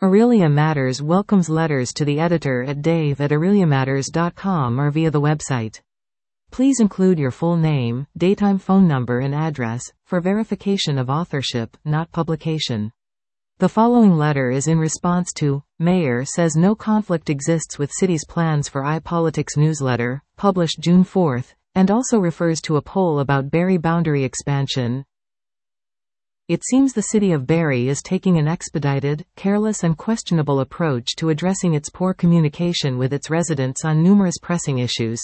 Aurelia Matters welcomes letters to the editor at dave@aureliamatters.com or via the website. Please include your full name, daytime phone number and address, for verification of authorship, not publication. The following letter is in response to, Mayor says no conflict exists with city's plans for iPolitics newsletter, published June 4, and also refers to a poll about Barrie boundary expansion. It seems the city of Barrie is taking an expedited, careless and questionable approach to addressing its poor communication with its residents on numerous pressing issues.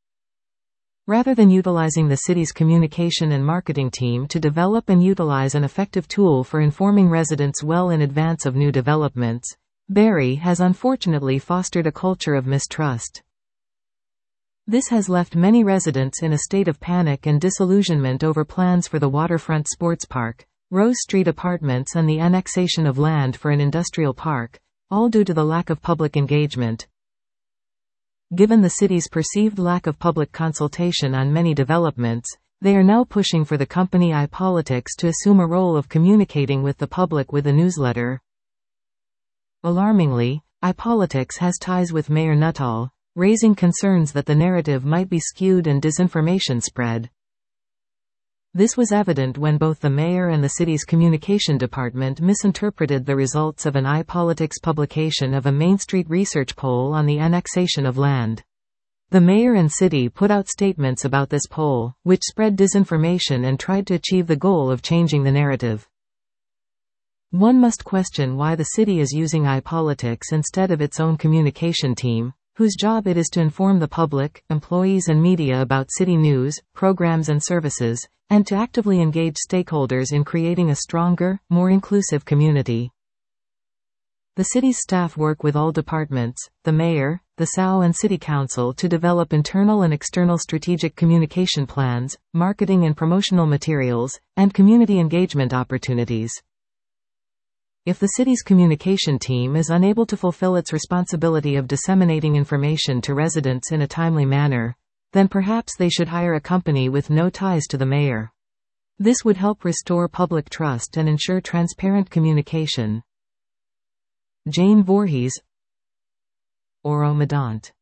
Rather than utilizing the city's communication and marketing team to develop and utilize an effective tool for informing residents well in advance of new developments, Barrie has unfortunately fostered a culture of mistrust. This has left many residents in a state of panic and disillusionment over plans for the waterfront sports park, Rose Street apartments and the annexation of land for an industrial park, all due to the lack of public engagement. Given the city's perceived lack of public consultation on many developments, they are now pushing for the company iPolitics to assume a role of communicating with the public with a newsletter. Alarmingly, iPolitics has ties with Mayor Nuttall, raising concerns that the narrative might be skewed and disinformation spread. This was evident when both the mayor and the city's communication department misinterpreted the results of an iPolitics publication of a Main Street research poll on the annexation of land. The mayor and city put out statements about this poll, which spread disinformation and tried to achieve the goal of changing the narrative. One must question why the city is using iPolitics instead of its own communication team, whose job it is to inform the public, employees and media about city news, programs and services, and to actively engage stakeholders in creating a stronger, more inclusive community. The city's staff work with all departments, the mayor, the SAU and city council to develop internal and external strategic communication plans, marketing and promotional materials, and community engagement opportunities. If the city's communication team is unable to fulfill its responsibility of disseminating information to residents in a timely manner, then perhaps they should hire a company with no ties to the mayor. This would help restore public trust and ensure transparent communication. Jane Voorhees, Oro Medant.